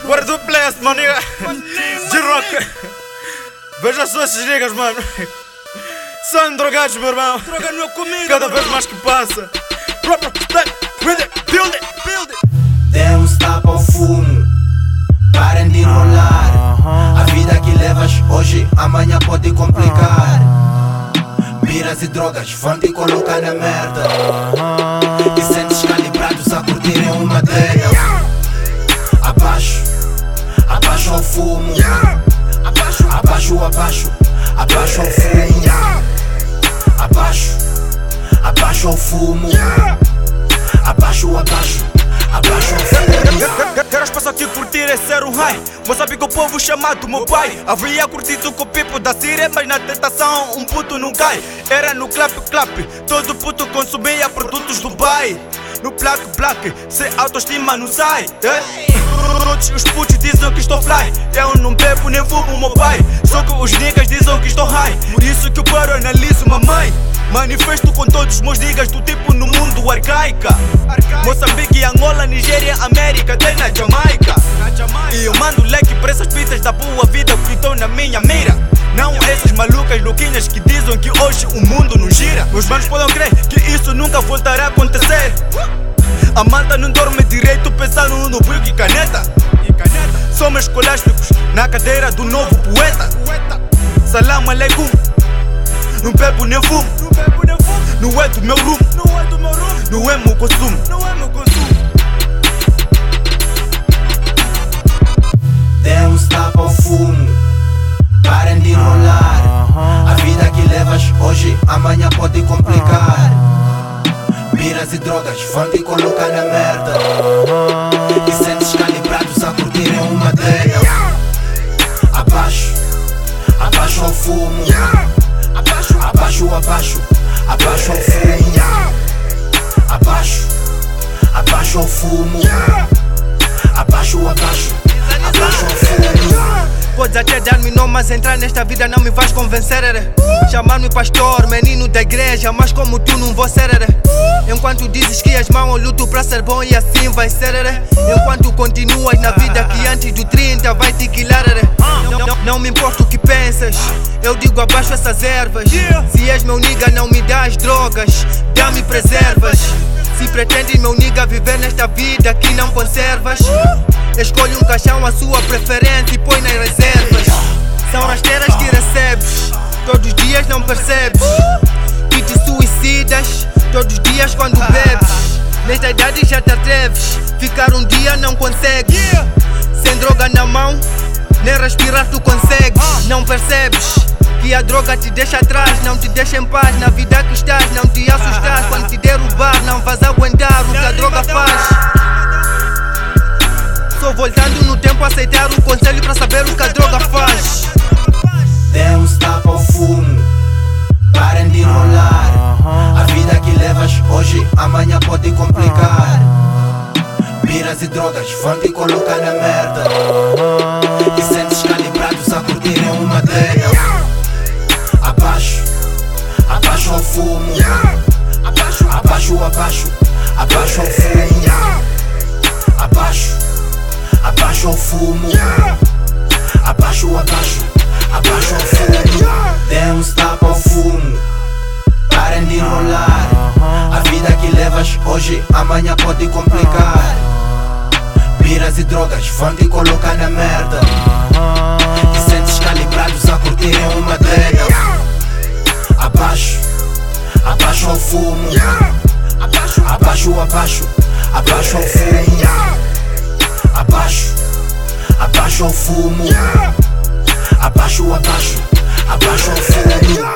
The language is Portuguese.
Bora do place, mano. G-Rock. Veja só esses niggas, mano. São drogados, meu irmão. Droga não é comigo. Cada vez mais que passa. Dê um tapa ao fumo, parem de enrolar. A vida que levas hoje, amanhã pode complicar. Biras e drogas vão te colocar na merda. E sentes calibrados a curtirem uma dela. Abaixo, abaixo ao fumo. Abaixo, abaixo, abaixo, abaixo ao fumo. Abaixo, abaixo ao fumo. Abaixo, abaixo, abaixo ao fumo. Quero espaço aqui curtir é ser um high. Mas sabe que o povo chamado meu pai havia curtido com o pipo da Síria, mas na tentação um puto não cai. Era no clap clap, todo puto consumia produtos do Dubai. No black black, sem autoestima não sai. Todos os putos dizem que estou fly. Eu não bebo nem fumo meu pai. Só que os niggas dizem que estou high. Por isso que eu paro e analiso mamãe. Manifesto com todos os meus niggas do tipo no mundo arcaica. Moçambique, Angola, Nigéria, América, até na Jamaica. E eu mando leque pra essas pistas da boa vida que estão na minha mira. Não essas malucas louquinhas que dizem que hoje o mundo não gira. Os manos podem crer que isso nunca voltará a acontecer. A malta não dorme direito pensando no bico e caneta. Somos escolásticos na cadeira do novo poeta. Salam aleikum. Não bebo nem fumo. Não é do meu rumo. Não é meu consumo. Dê um tapa ao fumo, parem de enrolar. A vida que levas hoje, amanhã pode complicar. Biras e drogas vão te colocar na merda. E sentes calibrados a curtirem uma dela. Abaixo, abaixo ao fumo. Abaixo, abaixo, abaixo, abaixo ao fumo. Abaixo, abaixo ao fumo. Abaixo, abaixo, abaixo ao fumo. Podes até dar-me nome, mas entrar nesta vida não me vais convencer. Chamar-me pastor, menino da igreja, mas como tu não vou ser. Enquanto dizes que és mau, eu luto pra ser bom e assim vai ser. Enquanto continuas na vida que antes do 30 vai te quilar. Não me importa o que pensas, eu digo abaixo essas ervas. Se és meu nigga não me dás drogas, dá-me preservas. Se pretendes meu nigga viver nesta vida que não conservas, escolhe um caixão à sua preferência e põe nas reservas. São rasteiras que recebes, todos os dias não percebes. Que te suicidas, todos os dias quando bebes. Nesta idade já te atreves, ficar um dia não consegues. Sem droga na mão, nem respirar tu consegues. Não percebes que a droga te deixa atrás, não te deixa em paz. Na vida que estás, não te assustas. Quando te derrubar, não vais aguentar o que a droga faz. Só voltando no tempo aceitar o conselho pra saber o que a droga faz. Dê um tapa ao fumo, parem de enrolar. A vida que levas hoje, amanhã pode complicar. Biras e drogas vão te colocar na merda. E sentes calibrados a curtirem uma dela. Abaixo, abaixo ao fumo. Abaixo, abaixo, abaixo, abaixo ao fumo. Abaixo, abaixo ao fumo. Abaixo, abaixo, abaixo ao fumo. Dê um tapa ao fumo, parem de enrolar. A vida que levas hoje, amanhã pode complicar. Biras e drogas vão te colocar na merda. E sentes calibrados a curtirem uma dela. Abaixo, abaixo ao fumo. Abaixo, abaixo, abaixo, abaixo ao fumo. Abaixo, abaixo ao fumo. Abaixo, abaixo, abaixo ao fumo.